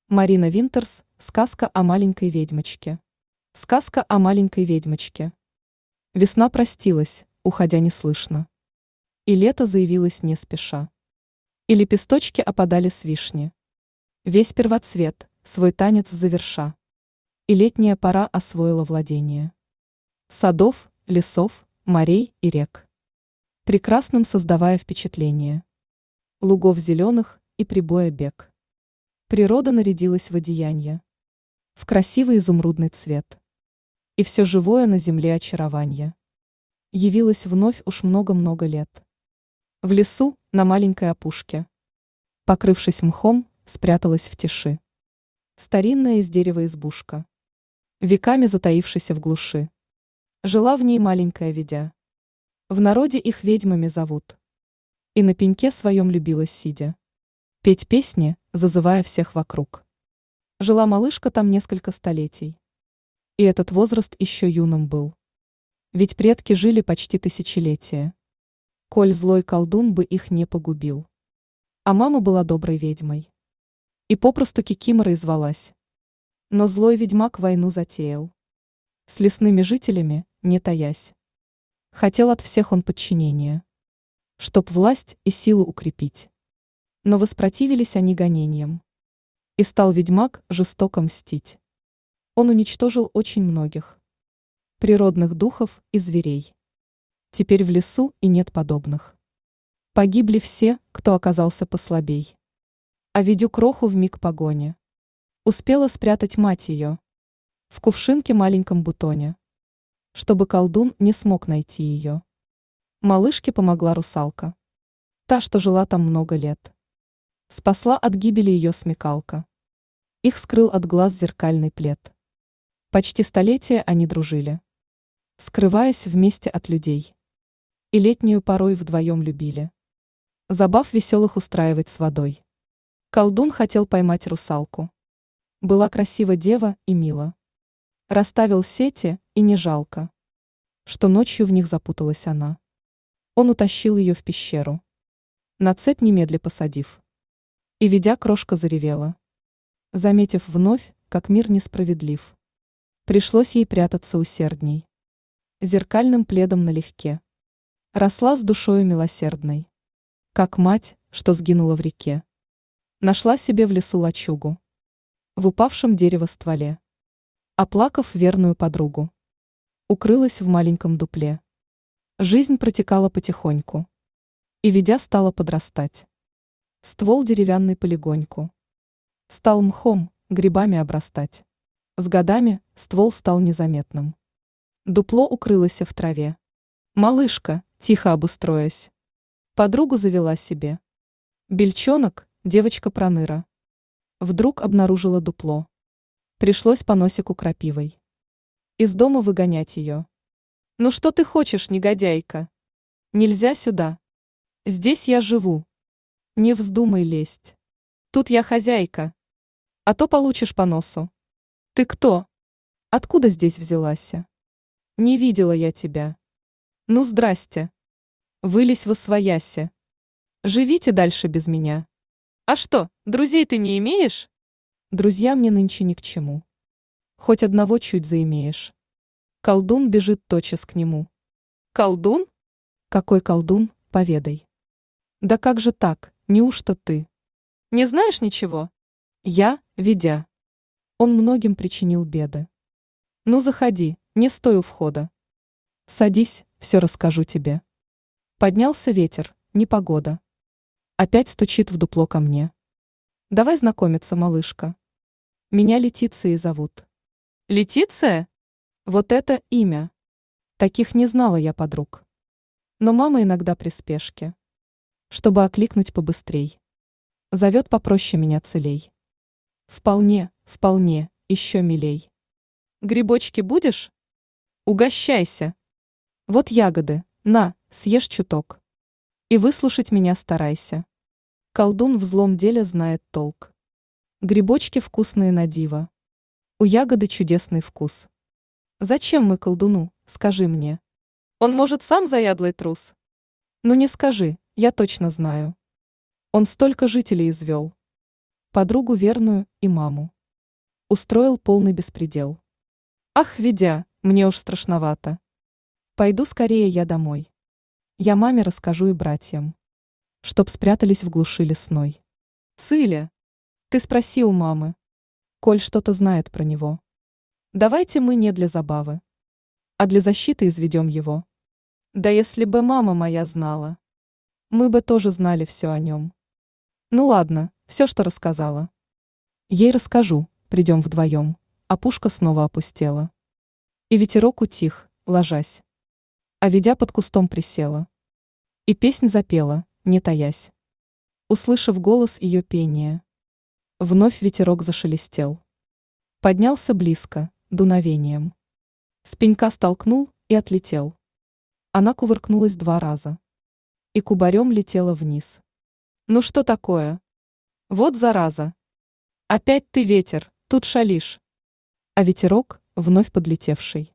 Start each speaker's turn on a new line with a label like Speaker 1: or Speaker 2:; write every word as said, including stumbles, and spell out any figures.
Speaker 1: Марина Винтерс. Сказка о маленькой ведьмочке. Сказка о маленькой ведьмочке. Весна простилась, уходя неслышно. И лето заявилось не спеша. И лепесточки опадали с вишни. Весь первоцвет, свой танец заверша. И летняя пора освоила владение садов, лесов, морей и рек, прекрасным создавая впечатление лугов зеленых и прибоя бег. Природа нарядилась в одеянье, в красивый изумрудный цвет. И все живое на земле очарование явилось вновь уж много-много лет. В лесу, на маленькой опушке, покрывшись мхом, спряталась в тиши старинная из дерева избушка, веками затаившаяся в глуши. Жила в ней маленькая ведя. В народе их ведьмами зовут. И на пеньке своем любилась сидя петь песни, зазывая всех вокруг. Жила малышка там несколько столетий. И этот возраст еще юным был. Ведь предки жили почти тысячелетия. Коль злой колдун бы их не погубил. А мама была доброй ведьмой. И попросту кикиморой звалась. Но злой ведьмак войну затеял. С лесными жителями, не таясь. Хотел от всех он подчинения, чтоб власть и силу укрепить. Но воспротивились они гонениям. И стал ведьмак жестоко мстить. Он уничтожил очень многих природных духов и зверей. Теперь в лесу и нет подобных. Погибли все, кто оказался послабей. А ведю кроху вмиг погони успела спрятать мать ее в кувшинке маленьком бутоне, чтобы колдун не смог найти ее. Малышке помогла русалка, та, что жила там много лет. Спасла от гибели ее смекалка. Их скрыл от глаз зеркальный плед. Почти столетие они дружили, скрываясь вместе от людей. И летнюю порой вдвоем любили. Забав веселых устраивать с водой. Колдун хотел поймать русалку. Была красива дева и мила. Расставил сети, и не жалко, что ночью в них запуталась она. Он утащил ее в пещеру, на цепь немедля посадив. И ведя крошка заревела, заметив вновь, как мир несправедлив. Пришлось ей прятаться усердней, зеркальным пледом налегке. Росла с душою милосердной, как мать, что сгинула в реке. Нашла себе в лесу лачугу, в упавшем дерево стволе. Оплакав верную подругу, укрылась в маленьком дупле. Жизнь протекала потихоньку, и ведя стала подрастать. Ствол деревянный полегоньку стал мхом, грибами обрастать. С годами ствол стал незаметным. Дупло укрылось в траве. Малышка, тихо обустроясь, подругу завела себе. Бельчонок, девочка проныра, вдруг обнаружила дупло. Пришлось по носику крапивой из дома выгонять ее. «Ну что ты хочешь, негодяйка? Нельзя сюда. Здесь я живу. Не вздумай лезть. Тут я хозяйка. А то получишь по носу. Ты кто? Откуда здесь взялась? Не видела я тебя. Ну здрасте. Вылезь восвояси. Живите дальше без меня. А что, друзей ты не имеешь?» Друзья мне нынче ни к чему. Хоть одного чуть заимеешь. Колдун бежит тотчас к нему. Колдун? Какой колдун, поведай. Да как же так, неужто ты? Не знаешь ничего? Я, ведя. Он многим причинил беды. Ну заходи, не стой у входа. Садись, все расскажу тебе. Поднялся ветер, непогода. Опять стучит в дупло ко мне. Давай знакомиться, малышка. Меня Летицией зовут. Летиция? Вот это имя. Таких не знала я подруг. Но мама иногда при спешке, чтобы окликнуть побыстрей, зовет попроще меня целей. Вполне, вполне, еще милей. Грибочки будешь? Угощайся. Вот ягоды, на, съешь чуток. И выслушать меня старайся. Колдун в злом деле знает толк. Грибочки вкусные на диво. У ягоды чудесный вкус. Зачем мы колдуну, скажи мне? Он, может, сам заядлый трус? Ну не скажи, я точно знаю. Он столько жителей извел. подругу верную и маму. Устроил полный беспредел. Ах, Ведя, мне уж страшновато. Пойду скорее я домой. Я маме расскажу и братьям, чтоб спрятались в глуши лесной. Цыля, ты спроси у мамы, коль что-то знает про него. Давайте мы не для забавы, а для защиты изведем его. Да если бы мама моя знала, мы бы тоже знали все о нем. Ну ладно, все, что рассказала. Ей расскажу, придем вдвоем, а пушка снова опустела. И ветерок утих, ложась. А Ведя под кустом присела. И песнь запела, не таясь. Услышав голос ее пения, вновь ветерок зашелестел. Поднялся близко, дуновением. С пенька столкнул и отлетел. Она кувыркнулась два раза. И кубарем летела вниз. Ну что такое? Вот зараза. Опять ты, ветер, тут шалишь. А ветерок, вновь подлетевший,